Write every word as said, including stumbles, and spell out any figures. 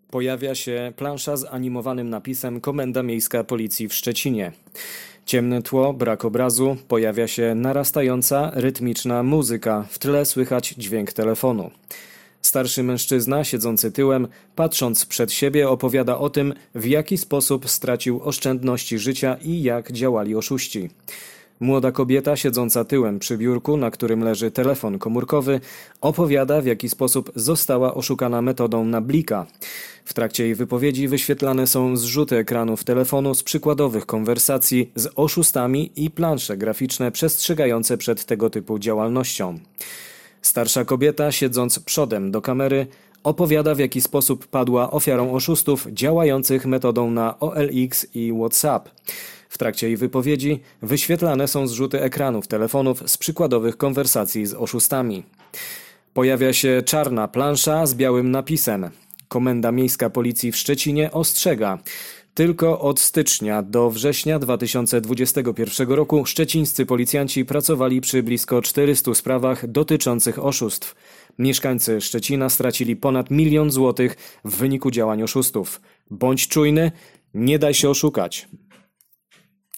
Pojawia się plansza z animowanym napisem Komenda Miejska Policji w Szczecinie. Ciemne tło, brak obrazu, pojawia się narastająca, rytmiczna muzyka, w tle słychać dźwięk telefonu. Starszy mężczyzna, siedzący tyłem, patrząc przed siebie, opowiada o tym, w jaki sposób stracił oszczędności życia i jak działali oszuści. Młoda kobieta, siedząca tyłem przy biurku, na którym leży telefon komórkowy, opowiada, w jaki sposób została oszukana metodą na blika. W trakcie jej wypowiedzi wyświetlane są zrzuty ekranów telefonu z przykładowych konwersacji z oszustami i plansze graficzne przestrzegające przed tego typu działalnością. Starsza kobieta, siedząc przodem do kamery, opowiada, w jaki sposób padła ofiarą oszustów działających metodą na O L X i WhatsApp. W trakcie jej wypowiedzi wyświetlane są zrzuty ekranów telefonów z przykładowych konwersacji z oszustami. Pojawia się czarna plansza z białym napisem. Komenda Miejska Policji w Szczecinie ostrzega. Tylko od stycznia do września dwa tysiące dwudziestego pierwszego roku szczecińscy policjanci pracowali przy blisko czterystu sprawach dotyczących oszustw. Mieszkańcy Szczecina stracili ponad milion złotych w wyniku działań oszustów. Bądź czujny, nie daj się oszukać.